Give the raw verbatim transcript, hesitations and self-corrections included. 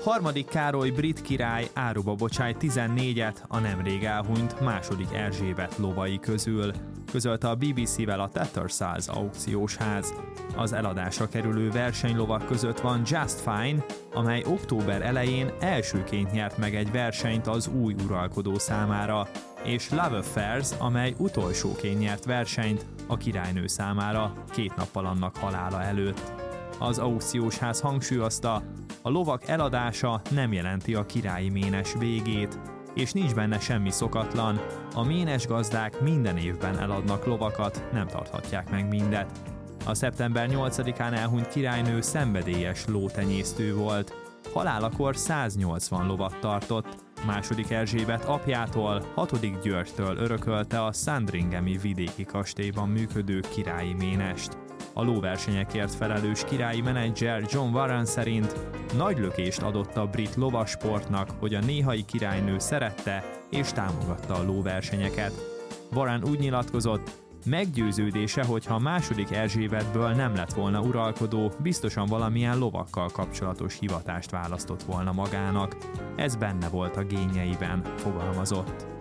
Harmadik Károly brit király áruba bocsájt tizennégyet a nemrég elhunyt második Erzsébet lovai közül, közölte a bé bé cé-vel a Tattersall's aukciós ház. Az eladásra kerülő versenylovak között van Just Fine, amely október elején elsőként nyert meg egy versenyt az új uralkodó számára, és Love Affairs, amely utolsóként nyert versenyt a királynő számára két nappal annak halála előtt. Az aukciós ház hangsúlyozta, a lovak eladása nem jelenti a királyi ménes végét, és nincs benne semmi szokatlan, a ménes gazdák minden évben eladnak lovakat, nem tarthatják meg mindet. A szeptember nyolcadikán elhunyt királynő szenvedélyes lótenyésztő volt. Halálakor száznyolcvan lovat tartott, második Erzsébet apjától, hatodik Györgytől örökölte a Sandringhami vidéki kastélyban működő királyi ménest. A lóversenyekért felelős királyi menedzser John Warren szerint nagy lökést adott a brit lovasportnak, hogy a néhai királynő szerette és támogatta a lóversenyeket. Warren úgy nyilatkozott, meggyőződése, hogy ha második Erzsébetből nem lett volna uralkodó, biztosan valamilyen lovakkal kapcsolatos hivatást választott volna magának. Ez benne volt a génjeiben, fogalmazott.